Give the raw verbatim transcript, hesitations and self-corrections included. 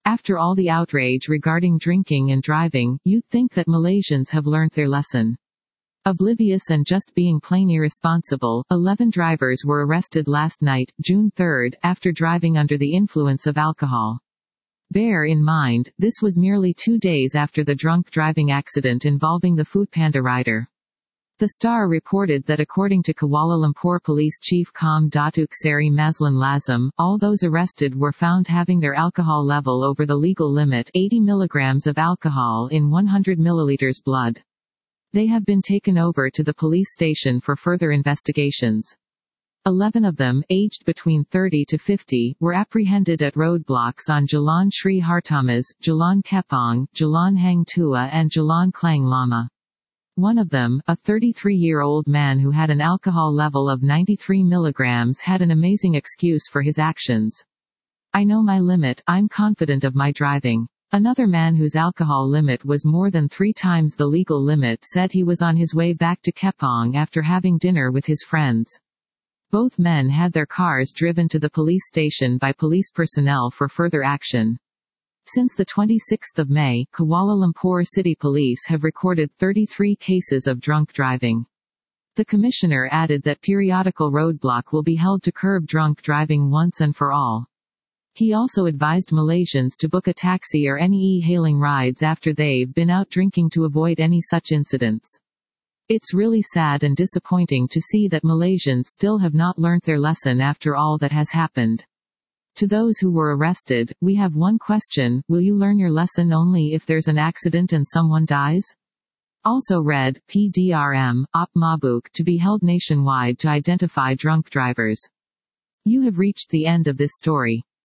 After all the outrage regarding drinking and driving, you'd think that Malaysians have learnt their lesson. Oblivious and just being plain irresponsible, eleven drivers were arrested last night, June third, after driving under the influence of alcohol. Bear in mind, this was merely two days after the drunk driving accident involving the Foodpanda rider. The Star reported that according to Kuala Lumpur Police Chief Com Datuk Seri Mazlan Lazim, all those arrested were found having their alcohol level over the legal limit, eighty milligrams of alcohol in one hundred milliliters blood. They have been taken over to the police station for further investigations. Eleven of them, aged between thirty to fifty, were apprehended at roadblocks on Jalan Sri Hartamas, Jalan Kepong, Jalan Hang Tua and Jalan Klang Lama. One of them, a thirty-three-year-old man who had an alcohol level of ninety-three milligrams, had an amazing excuse for his actions. "I know my limit, I'm confident of my driving." Another man whose alcohol limit was more than three times the legal limit said he was on his way back to Kepong after having dinner with his friends. Both men had their cars driven to the police station by police personnel for further action. Since the twenty-sixth of May, Kuala Lumpur City Police have recorded thirty-three cases of drunk driving. The commissioner added that periodical roadblock will be held to curb drunk driving once and for all. He also advised Malaysians to book a taxi or any e-hailing rides after they've been out drinking to avoid any such incidents. It's really sad and disappointing to see that Malaysians still have not learnt their lesson after all that has happened. To those who were arrested, we have one question: will you learn your lesson only if there's an accident and someone dies? Also read, P D R M, Op Mabuk, to be held nationwide to identify drunk drivers. You have reached the end of this story.